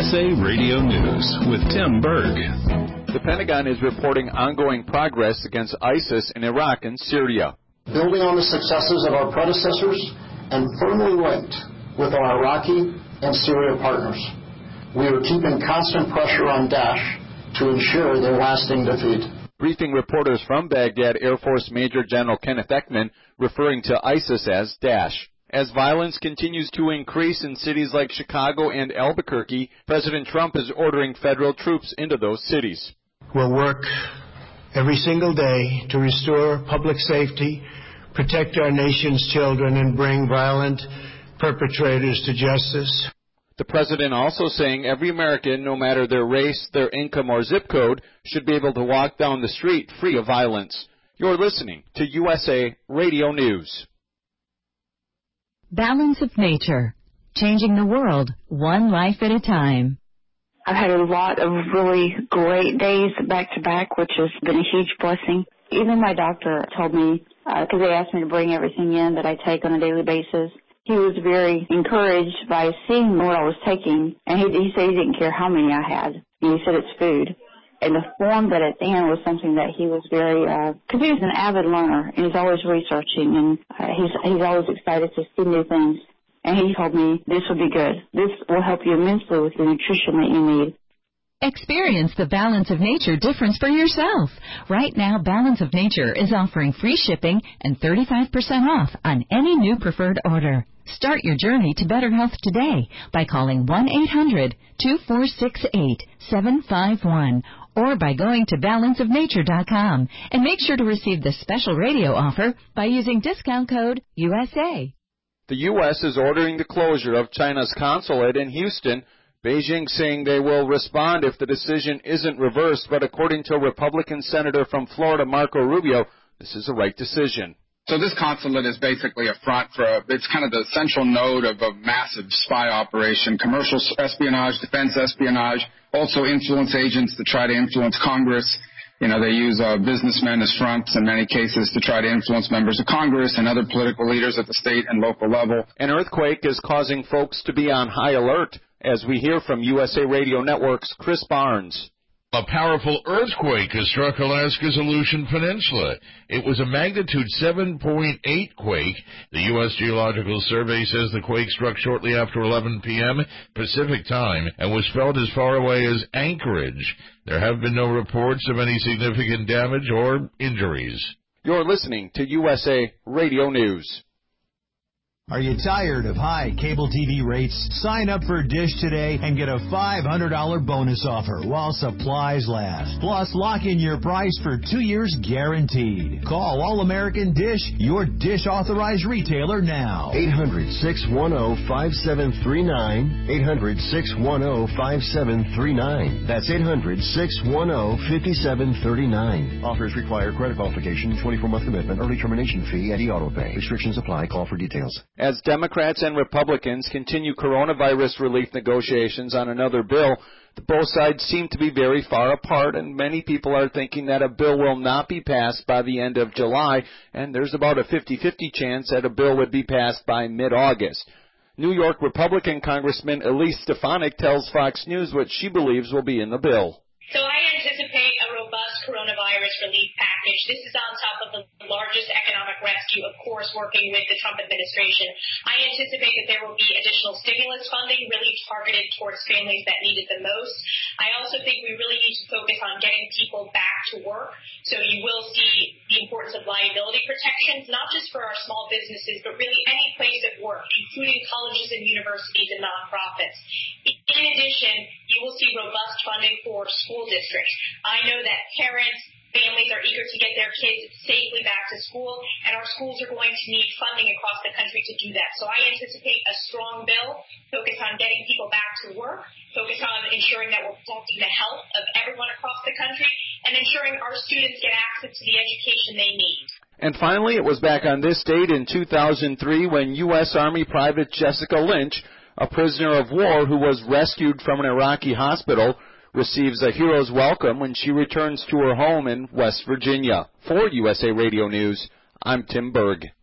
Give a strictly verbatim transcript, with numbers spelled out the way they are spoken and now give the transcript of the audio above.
S A Radio News with Tim Berg. The Pentagon is reporting ongoing progress against ISIS in Iraq and Syria. Building on the successes of our predecessors and firmly linked with our Iraqi and Syria partners, we are keeping constant pressure on Daesh to ensure their lasting defeat. Briefing reporters from Baghdad, Air Force Major General Kenneth Ekman referring to ISIS as Daesh. As violence continues to increase in cities like Chicago and Albuquerque, President Trump is ordering federal troops into those cities. We'll work every single day to restore public safety, protect our nation's children, and bring violent perpetrators to justice. The president also saying every American, no matter their race, their income, or zip code, should be able to walk down the street free of violence. You're listening to U S A Radio News. Balance of Nature, changing the world one life at a time. I've had a lot of really great days back to back, which has been a huge blessing. Even my doctor told me, because uh, they asked me to bring everything in that I take on a daily basis, he was very encouraged by seeing what I was taking, and he, he said he didn't care how many I had. And he said it's food. And the form that it's in was something that he was very, because uh, he's an avid learner, and he's always researching, and uh, he's he's always excited to see new things. And he told me, this will be good. This will help you immensely with the nutrition that you need. Experience the Balance of Nature difference for yourself. Right now, Balance of Nature is offering free shipping and thirty-five percent off on any new preferred order. Start your journey to better health today by calling one eight hundred two four six eight seven five one or by going to balance of nature dot com. And make sure to receive this special radio offer by using discount code U S A. The U S is ordering the closure of China's consulate in Houston, Beijing saying they will respond if the decision isn't reversed, but according to Republican Senator from Florida, Marco Rubio, this is the right decision. So this consulate is basically a front for, a, it's kind of the central node of a massive spy operation, commercial espionage, defense espionage, also influence agents to try to influence Congress. You know, they use uh, businessmen as fronts in many cases to try to influence members of Congress and other political leaders at the state and local level. An earthquake is causing folks to be on high alert, as we hear from U S A Radio Network's Chris Barnes. A powerful earthquake has struck Alaska's Aleutian Peninsula. It was a magnitude seven point eight quake. The U S Geological Survey says the quake struck shortly after eleven p.m. Pacific time and was felt as far away as Anchorage. There have been no reports of any significant damage or injuries. You're listening to U S A Radio News. Are you tired of high cable T V rates? Sign up for Dish today and get a five hundred dollars bonus offer while supplies last. Plus, lock in your price for two years guaranteed. Call All-American Dish, your Dish authorized retailer now. eight hundred, six one zero, five seven three nine. eight hundred, six one zero, five seven three nine. That's eight hundred, six one zero, five seven three nine. Offers require credit qualification, twenty-four month commitment, early termination fee, and e-auto pay. Restrictions apply. Call for details. As Democrats and Republicans continue coronavirus relief negotiations on another bill, both sides seem to be very far apart, and many people are thinking that a bill will not be passed by the end of July, and there's about a fifty-fifty chance that a bill would be passed by mid-August. New York Republican Congressman Elise Stefanik tells Fox News what she believes will be in the bill. So I anticipate a robust coronavirus relief package. This is on top of the largest economic rescue, of course, working with the Trump administration. I anticipate that there will be additional stimulus funding really targeted towards families that need it the most. I also think we really need to focus on getting people back to work. So you will see the importance of liability protections, not just for our small businesses, but really any place of work, including colleges and universities and nonprofits. In addition, you will see robust funding for school districts. I know that parents, families are eager to get their kids safely back to school, and our schools are going to need funding across the country to do that. So I anticipate a strong bill, focus on getting people back to work, focus on ensuring that we're protecting the health of everyone across the country, and ensuring our students get access to the education they need. And finally, it was back on this date in two thousand three when U S Army Private Jessica Lynch, a prisoner of war who was rescued from an Iraqi hospital, receives a hero's welcome when she returns to her home in West Virginia. For U S A Radio News, I'm Tim Berg.